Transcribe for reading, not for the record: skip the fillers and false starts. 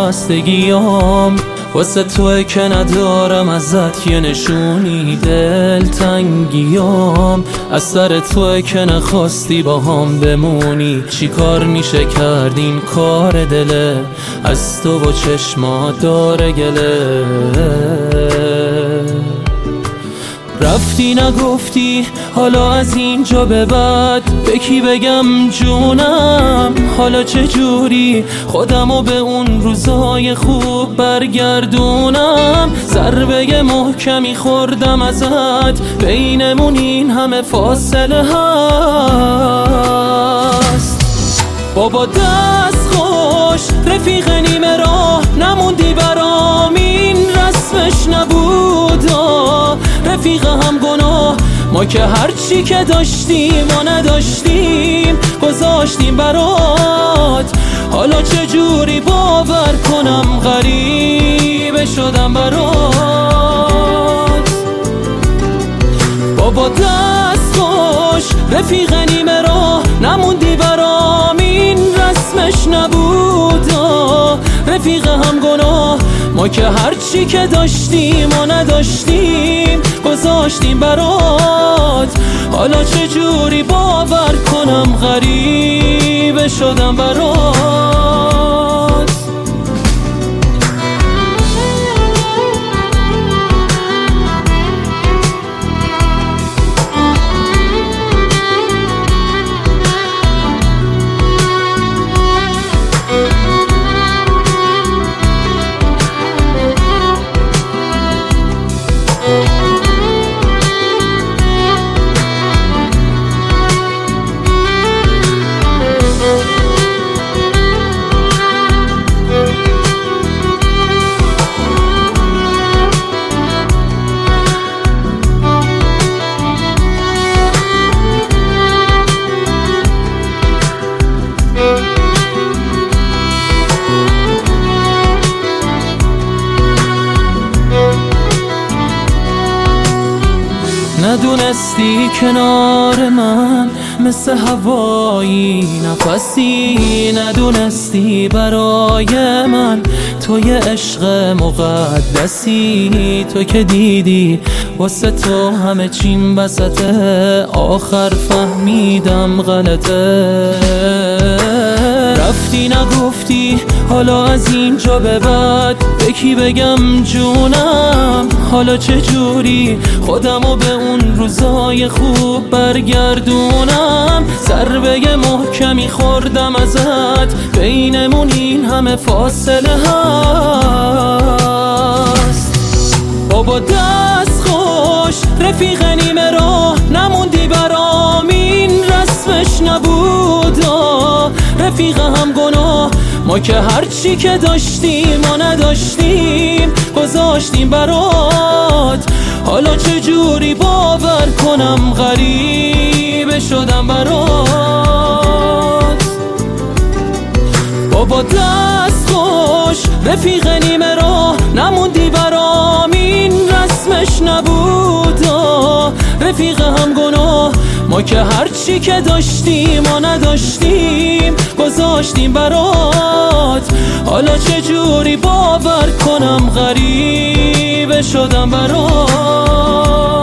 خستگیام واسه توی که ندارم ازت یه نشونی، دلتنگیام از سر توی که نخواستی با هم بمونی. چی کار میشه کردین کار دله، از تو و چشما داره گله. رفتی نگفتی حالا از اینجا به بعد به کی بگم جونم؟ حالا چجوری خودمو به اون روزای خوب برگردونم؟ ضربه محکمی خوردم ازت، بینمون این همه فاصله هست. بابا دست خوش رفیق نیمه راه نموندی برام، این رسمش نبودا رفیق هم گناه. ما که هرچی که داشتیم و نداشتیم گذاشتیم برات، حالا چجوری باور کنم غریبه شدم برات. بابا دست خوش رفیق نیمه راه نموندی برام، این رسمش نبودا رفیق هم گناه. ما که هرچی که داشتیم و نداشتیم گذاشتیم برات، حالا چجوری باور کنم غریبه شدم برات. ندونستی کنار من مثل هوایی نفسی، ندونستی برای من تو یه عشق مقدسی. تو که دیدی واسه تو همه چیم بسته، آخر فهمیدم غلطه. رفتی نگفتی حالا از اینجا به بعد به کی بگم جونم؟ حالا چجوری خودمو به اون روزای خوب برگردونم؟ ضربه محکمی خوردم ازت، بینمون این همه فاصله هست. بابا دست خوش رفیق نیمه راه نموندی برام، این رسمش نبودا رفیق هم گناه. ما که هرچی که داشتیم و نداشتیم گذاشتیم برات، حالا چجوری باور کنم غریبه شدم برات. بابا دست خوش رفیق نیمه راه نموندی برام، این رسمش نبودا رفیق هم گناه. ما که هرچی که داشتیم و نداشتیم گذاشتیم برات، حالا چجوری باور کنم غریبه شدم برات.